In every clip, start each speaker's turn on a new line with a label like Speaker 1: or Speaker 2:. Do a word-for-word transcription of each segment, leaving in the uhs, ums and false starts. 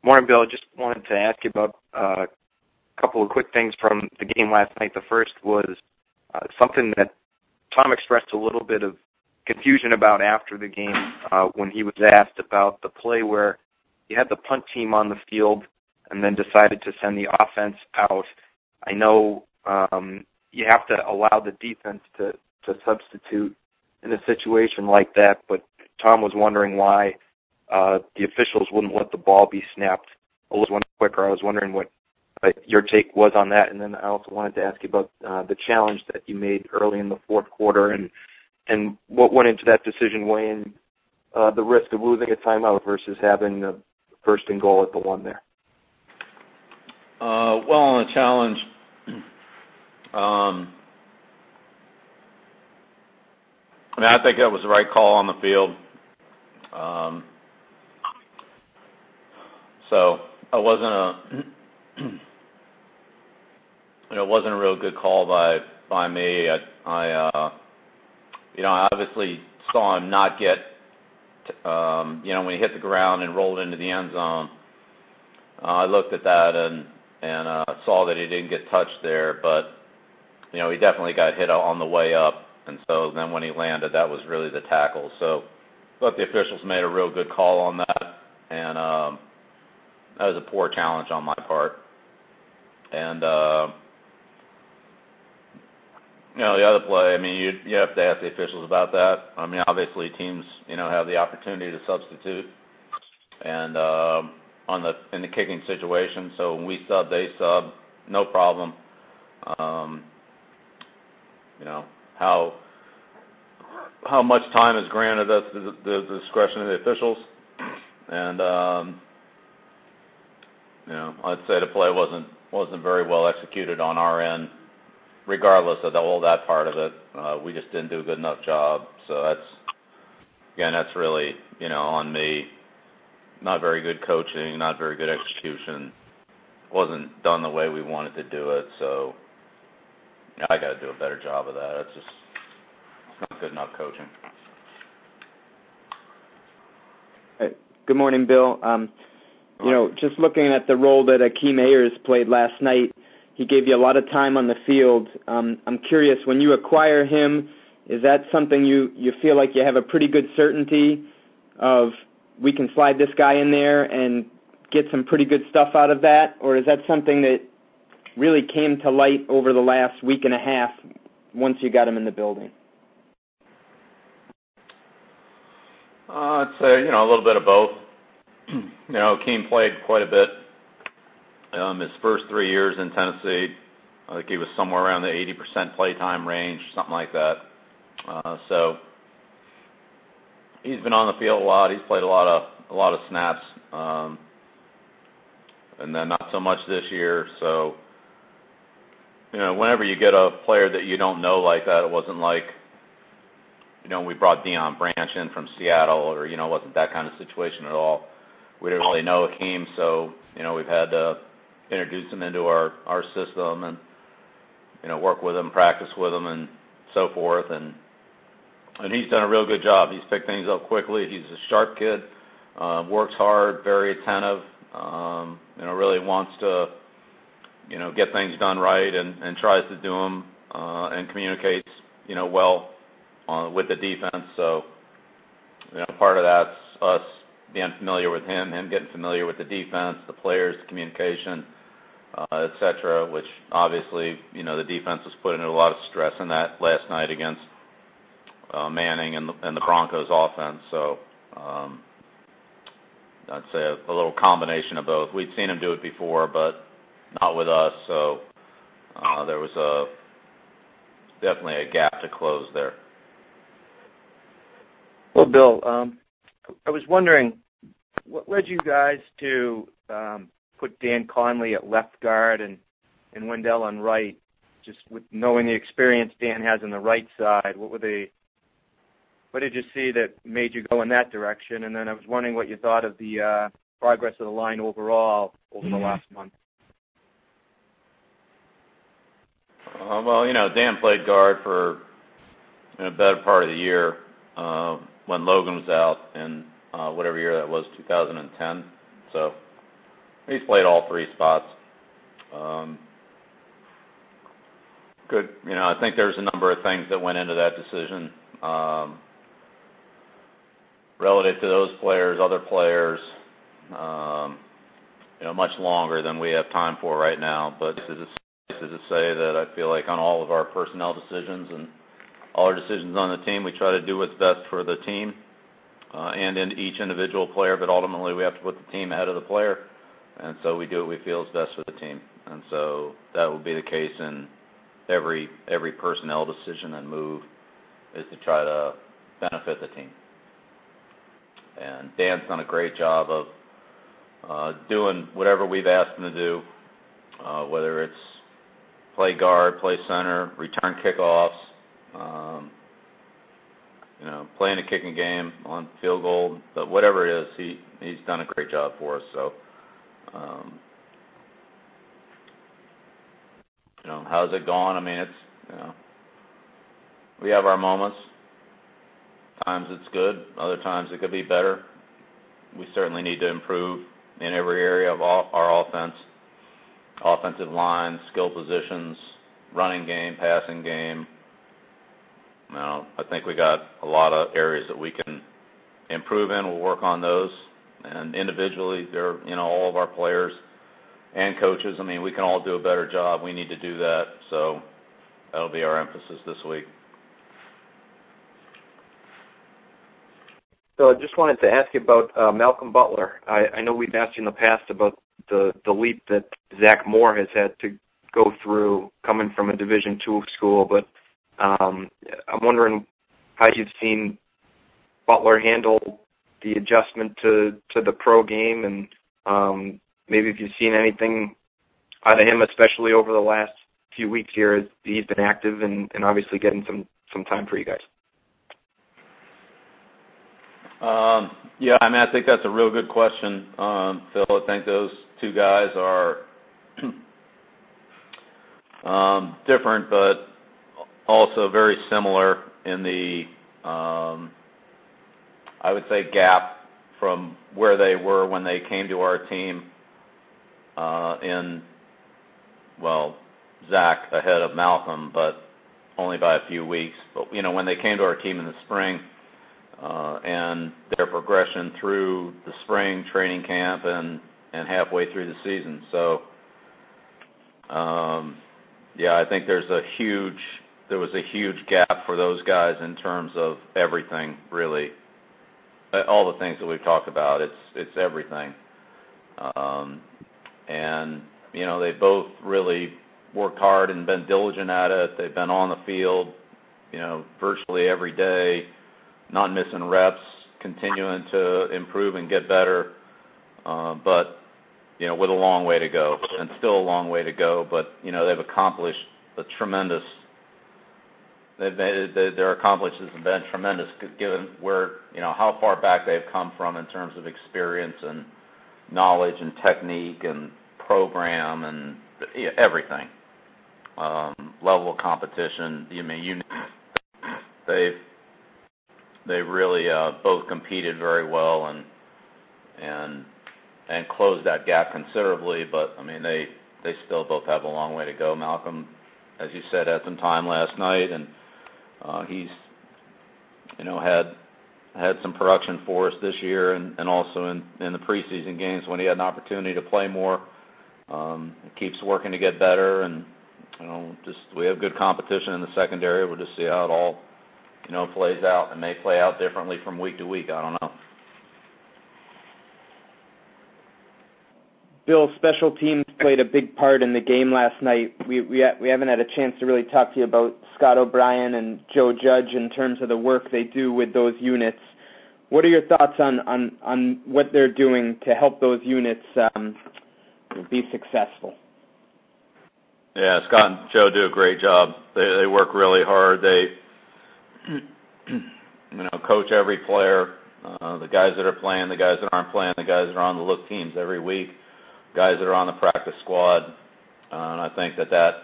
Speaker 1: Morning, Bill. Just wanted to ask you about uh, a couple of quick things from the game last night. The first was uh, something that Tom expressed a little bit of confusion about after the game uh, when he was asked about the play where you had the punt team on the field and then decided to send the offense out. I know um, you have to allow the defense to, to substitute in a situation like that, but Tom was wondering why uh, the officials wouldn't let the ball be snapped a little quicker. I was wondering what uh, your take was on that, and then I also wanted to ask you about uh, the challenge that you made early in the fourth quarter and and what went into that decision, weighing uh, the risk of losing a timeout versus having the first and goal at the one there.
Speaker 2: Uh, well, on the challenge, um, I mean, I think that was the right call on the field. Um, so it wasn't a, you know, it wasn't a real good call by by me. I, I uh, you know, I obviously saw him not get, um, you know, when he hit the ground and rolled into the end zone. Uh, I looked at that and and uh, saw that he didn't get touched there, but you know, he definitely got hit on the way up. And so then when he landed, that was really the tackle. So I thought the officials made a real good call on that, and um, that was a poor challenge on my part. And, uh, you know, the other play, I mean, you, you have to ask the officials about that. I mean, obviously teams, you know, have the opportunity to substitute and uh, on the in the kicking situation. So when we sub, they sub, no problem. Um, you know, how how much time is granted, that's the, the, the discretion of the officials. And, um, you know, I'd say the play wasn't wasn't very well executed on our end, regardless of the, all that part of it. Uh, we just didn't do a good enough job. So that's, again, that's really, you know, on me. Not very good coaching, not very good execution. Wasn't done the way we wanted to do it. So yeah, I got to do a better job of that. It's just it's not good enough coaching.
Speaker 3: Good morning, Bill. Um, you know, just looking at the role that Akeem Ayers played last night, he gave you a lot of time on the field. Um, I'm curious, when you acquire him, is that something you, you feel like you have a pretty good certainty of we can slide this guy in there and get some pretty good stuff out of that? Or is that something that really came to light over the last week and a half once you got him in the building?
Speaker 2: Uh, I'd say, you know, a little bit of both. You know, Akeem played quite a bit. Um, his first three years in Tennessee, I think he was somewhere around the eighty percent playtime range, something like that. Uh, so he's been on the field a lot. He's played a lot of a lot of snaps, um, and then not so much this year. So, you know, whenever you get a player that you don't know like that, it wasn't like, you know, we brought Deion Branch in from Seattle, or, you know, it wasn't that kind of situation at all. We didn't really know Akeem, so, you know, we've had to introduce him into our, our system and, you know, work with him, practice with him, and so forth. And and he's done a real good job. He's picked things up quickly. He's a sharp kid, uh, works hard, very attentive, um, you know, really wants to, you know, get things done right and, and tries to do them uh, and communicates, you know, well uh, with the defense. So, you know, part of that's us being familiar with him, him getting familiar with the defense, the players, the communication, uh, et cetera, which obviously, you know, the defense was putting a lot of stress in that last night against uh, Manning and the, and the Broncos offense. So um, I'd say a, a little combination of both. We'd seen him do it before, but not with us. So uh, there was a definitely a gap to close there.
Speaker 1: Well, Bill, um, I was wondering, what led you guys to um, put Dan Conley at left guard and, and Wendell on right? Just with knowing the experience Dan has on the right side, what were they? What did you see that made you go in that direction? And then I was wondering what you thought of the uh, progress of the line overall over the last month.
Speaker 2: Uh, well, you know, Dan played guard for a better part of the year uh, when Logan was out, and uh, whatever year that was, two thousand ten. So he's played all three spots. Um, good, you know, I think there's a number of things that went into that decision. Um, relative to those players, other players, um, you know, much longer than we have time for right now. But this is to say that I feel like on all of our personnel decisions and all our decisions on the team, we try to do what's best for the team uh, and in each individual player, but ultimately we have to put the team ahead of the player, and so we do what we feel is best for the team. And so that will be the case in every every personnel decision and move, is to try to benefit the team. And Dan's done a great job of uh, doing whatever we've asked him to do, uh, whether it's play guard, play center, return kickoffs, um, you know, playing a kicking game on field goal, but whatever it is, he, he's done a great job for us. So, um, you know, how's it going? I mean, it's, you know, we have our moments. Times it's good, other times it could be better. We certainly need to improve in every area of all, our offense, offensive line, skill positions, running game, passing game. You know, I think we got a lot of areas that we can improve in. We'll work on those. And individually, they're, you know, all of our players and coaches, I mean, we can all do a better job. We need to do that. So that'll be our emphasis this week.
Speaker 1: So I just wanted to ask you about uh, Malcolm Butler. I, I know we've asked you in the past about the, the leap that Zach Moore has had to go through coming from a Division two school, but um, I'm wondering how you've seen Butler handle the adjustment to, to the pro game, and um, maybe if you've seen anything out of him, especially over the last few weeks here as he's been active and, and obviously getting some, some time for you guys.
Speaker 2: Um, yeah, I mean, I think that's a real good question, um, Phil. I think those two guys are um, different, but also very similar in the, um, I would say, gap from where they were when they came to our team uh, in, well, Zach ahead of Malcolm, but only by a few weeks. But, you know, when they came to our team in the spring, Uh, and their progression through the spring training camp and, and halfway through the season. So, um, yeah, I think there's a huge, there was a huge gap for those guys in terms of everything, really. All the things that we've talked about, it's, it's everything. Um, and, you know, they both really worked hard and been diligent at it. They've been on the field, you know, virtually every day, not missing reps, continuing to improve and get better, uh, but, you know, with a long way to go, and still a long way to go. But, you know, they've accomplished a tremendous, they've made, their accomplishments have been tremendous given where, you know, how far back they've come from in terms of experience and knowledge and technique and program and yeah, everything. Um, level of competition, you mean, you, they've, They really uh, both competed very well and and and closed that gap considerably. But I mean, they they still both have a long way to go. Malcolm, as you said, had some time last night, and uh, he's you know had had some production for us this year, and, and also in, in the preseason games when he had an opportunity to play more. Um, he keeps working to get better, and you know, just we have good competition in the secondary. We'll just see how it all. You know, plays out and may play out differently from week to week. I don't know.
Speaker 3: Bill, special teams played a big part in the game last night. We we we haven't had a chance to really talk to you about Scott O'Brien and Joe Judge in terms of the work they do with those units. What are your thoughts on on, on what they're doing to help those units um, be successful?
Speaker 2: Yeah, Scott and Joe do a great job. They they work really hard. They you know, coach every player, uh, the guys that are playing, the guys that aren't playing, the guys that are on the look teams every week, guys that are on the practice squad. Uh, and I think that that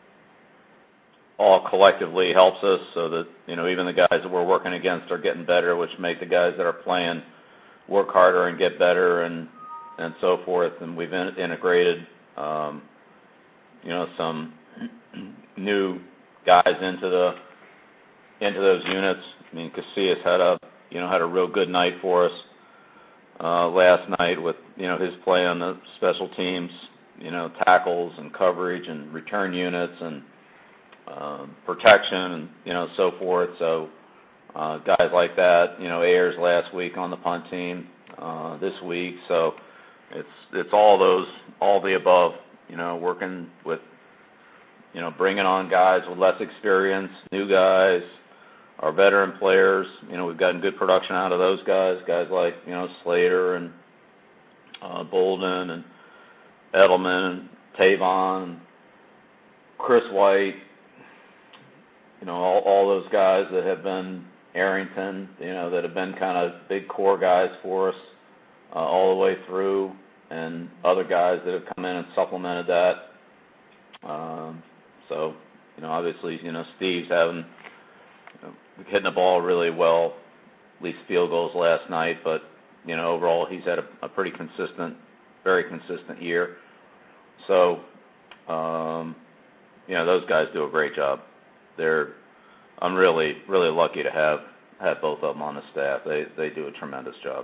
Speaker 2: all collectively helps us so that, you know, even the guys that we're working against are getting better, which make the guys that are playing work harder and get better. And, and so forth. And we've in, integrated, um, you know, some new guys into the into those units. I mean, Casillas had a you know had a real good night for us uh, last night with you know his play on the special teams, you know, tackles and coverage and return units and um, protection and you know so forth. So uh, guys like that, you know, Ayers last week on the punt team, uh, this week. So it's it's all those all the above. You know, working with you know bringing on guys with less experience, new guys. Our veteran players, you know, we've gotten good production out of those guys, guys like, you know, Slater and uh, Bolden and Edelman and Tavon, and Chris White, you know, all, all those guys that have been Arrington, you know, that have been kind of big core guys for us uh, all the way through, and other guys that have come in and supplemented that. Um, so, you know, obviously, you know, Steve's having hitting the ball really well, at least field goals last night, but, you know, overall he's had a, a pretty consistent, very consistent year. So, um, you know, those guys do a great job. They're, I'm really, really lucky to have, have both of them on the staff. They, they do a tremendous job.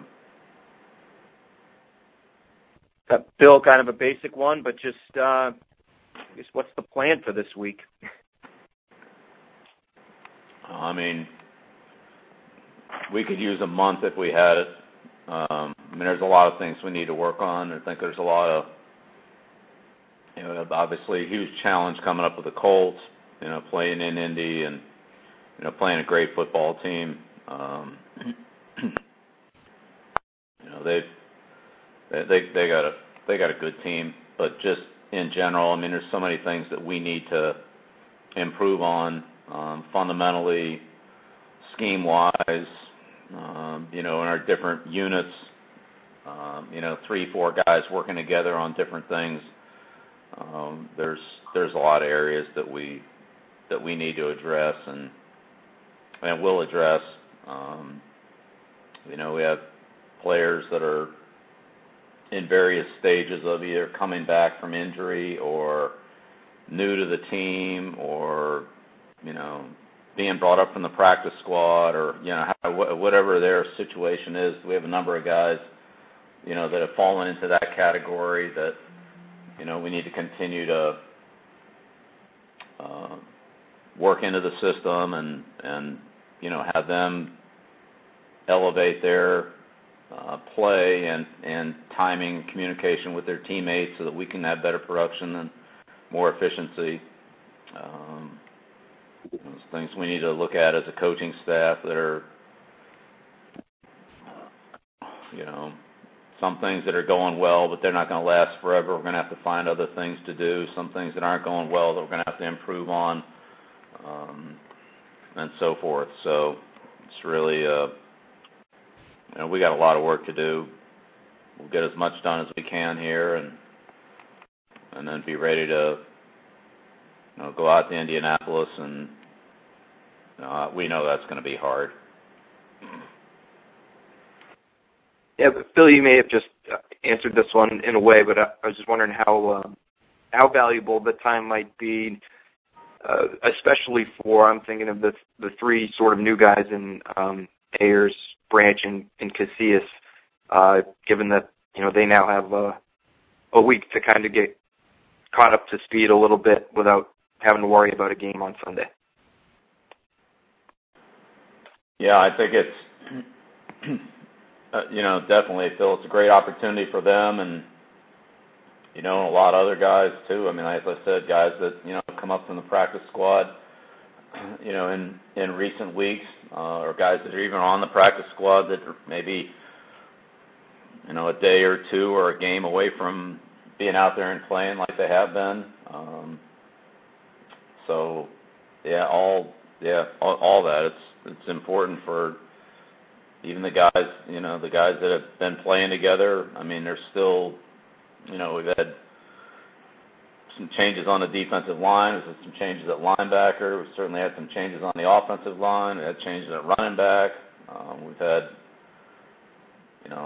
Speaker 1: Uh, Bill, kind of a basic one, but just, uh, I guess what's the plan for this week?
Speaker 2: I mean, we could use a month if we had it. Um, I mean, there's a lot of things we need to work on. I think there's a lot of, you know, obviously a huge challenge coming up with the Colts, you know, playing in Indy and, you know, playing a great football team. Um, you know, they've, they they they got a they got a good team, but just in general, I mean, there's so many things that we need to improve on. Um, fundamentally, scheme-wise, um, you know, in our different units, um, you know, three, four guys working together on different things. Um, there's there's a lot of areas that we that we need to address and and will address. Um, you know, we have players that are in various stages of either coming back from injury or new to the team or you know, being brought up from the practice squad or, you know, how, whatever their situation is. We have a number of guys, you know, that have fallen into that category that, you know, we need to continue to uh, work into the system and, and, you know, have them elevate their uh, play and, and timing, communication with their teammates so that we can have better production and more efficiency. Um, Those things we need to look at as a coaching staff that are, you know, some things that are going well, but they're not going to last forever. We're going to have to find other things to do. Some things that aren't going well that we're going to have to improve on, um, and so forth. So it's really, uh, you know, we got a lot of work to do. We'll get as much done as we can here, and and then be ready to, you know, go out to Indianapolis and. Uh, we know that's going to be hard.
Speaker 1: Yeah, but Bill, you may have just answered this one in a way, but I, I was just wondering how uh, how valuable the time might be, uh, especially for, I'm thinking of the the three sort of new guys in um, Ayers, Branch, and, and Casillas, uh, given that, you know, they now have a, a week to kind of get caught up to speed a little bit without having to worry about a game on Sunday.
Speaker 2: Yeah, I think it's, uh, you know, definitely, Phil, it's a great opportunity for them and, you know, a lot of other guys, too. I mean, as I said, guys that, you know, come up from the practice squad, you know, in, in recent weeks, uh, or guys that are even on the practice squad that are maybe, you know, a day or two or a game away from being out there and playing like they have been. Um, so, yeah, all yeah, all, all that. It's it's important for even the guys, you know, the guys that have been playing together. I mean, there's still, you know, we've had some changes on the defensive line. We've had some changes at linebacker. We've certainly had some changes on the offensive line. We had changes at running back. Um, we've had, you know,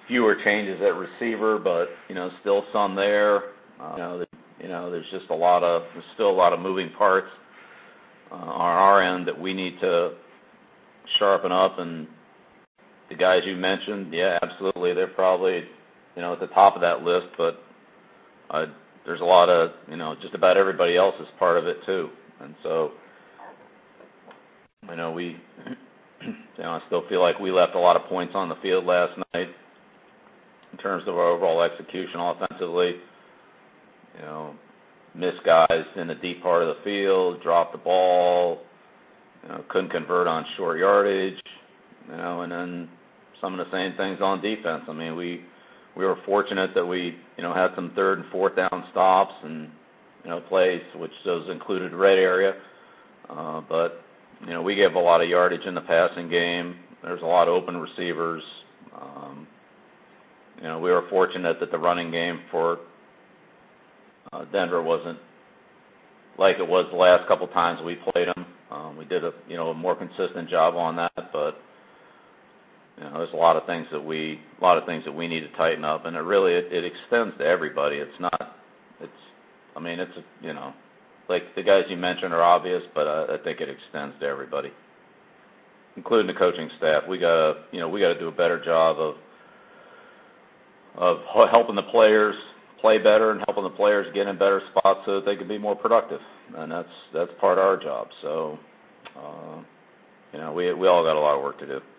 Speaker 2: fewer changes at receiver, but you know, still some there. Uh, you know, the, you know, there's just a lot of there's still a lot of moving parts uh, on our end that we need to sharpen up. And the guys you mentioned, yeah, absolutely, they're probably you know at the top of that list, but uh, there's a lot of you know just about everybody else is part of it too, and so. I know we, you know, I still feel like we left a lot of points on the field last night in terms of our overall execution offensively. You know, missed guys in the deep part of the field, dropped the ball, you know, couldn't convert on short yardage, you know, and then some of the same things on defense. I mean, we we were fortunate that we, you know, had some third and fourth down stops and, you know, plays, which those included red area, uh, but you know, we gave a lot of yardage in the passing game. There's a lot of open receivers. Um, you know, we were fortunate that the running game for uh, Denver wasn't like it was the last couple times we played them. Um, we did a you know a more consistent job on that, but you know, there's a lot of things that we a lot of things that we need to tighten up, and it really it, it extends to everybody. It's not. It's. I mean, it's you know. Like the guys you mentioned are obvious, but uh, I think it extends to everybody, including the coaching staff. We got you know we got to do a better job of of helping the players play better and helping the players get in better spots so that they can be more productive, and that's that's part of our job. So, uh, you know, we we all got a lot of work to do.